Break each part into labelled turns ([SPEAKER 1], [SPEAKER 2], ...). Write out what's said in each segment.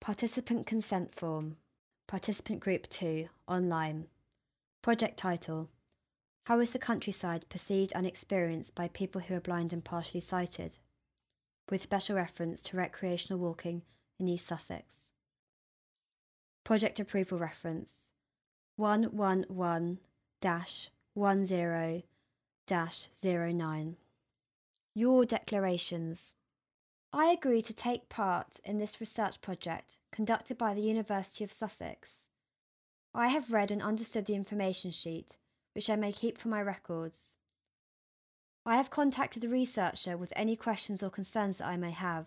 [SPEAKER 1] Participant Consent Form. Participant Group 2, online. Project title: How is the countryside perceived and experienced by people who are blind and partially sighted? With special reference to recreational walking in East Sussex. Project approval reference 111-10-09. Your declarations. I agree to take part in this research project conducted by the University of Sussex. I have read and understood the information sheet, which I may keep for my records. I have contacted the researcher with any questions or concerns that I may have.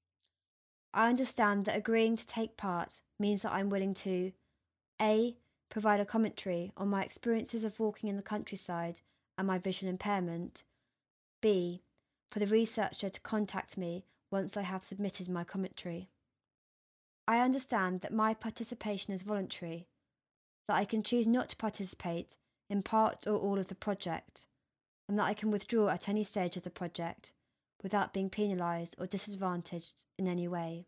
[SPEAKER 1] I understand that agreeing to take part means that I'm willing to A. Provide a commentary on my experiences of walking in the countryside and my visual impairment. B. For the researcher to contact me once I have submitted my commentary. I understand that my participation is voluntary, that I can choose not to participate in part or all of the project, and that I can withdraw at any stage of the project without being penalised or disadvantaged in any way.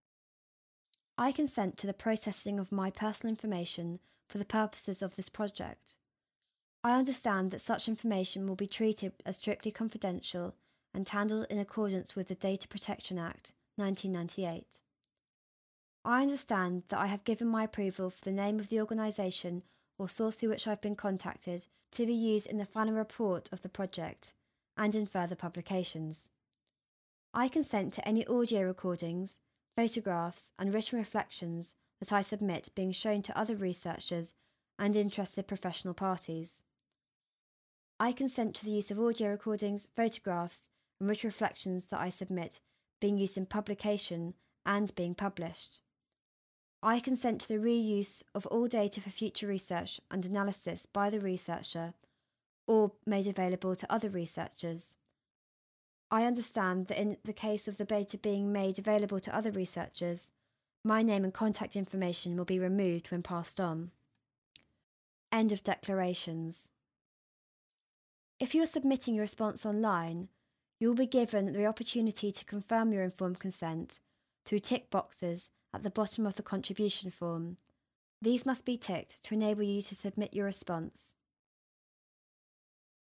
[SPEAKER 1] I consent to the processing of my personal information for the purposes of this project. I understand that such information will be treated as strictly confidential and handled in accordance with the Data Protection Act 1998. I understand that I have given my approval for the name of the organisation or source through which I have been contacted to be used in the final report of the project and in further publications. I consent to any audio recordings, photographs and written reflections that I submit being shown to other researchers and interested professional parties. I consent to the use of audio recordings, photographs and written reflections that I submit being used in publication and being published. I consent to the reuse of all data for future research and analysis by the researcher or made available to other researchers. I understand that in the case of the data being made available to other researchers, my name and contact information will be removed when passed on. End of declarations. If you are submitting your response online, you will be given the opportunity to confirm your informed consent through tick boxes at the bottom of the contribution form. These must be ticked to enable you to submit your response.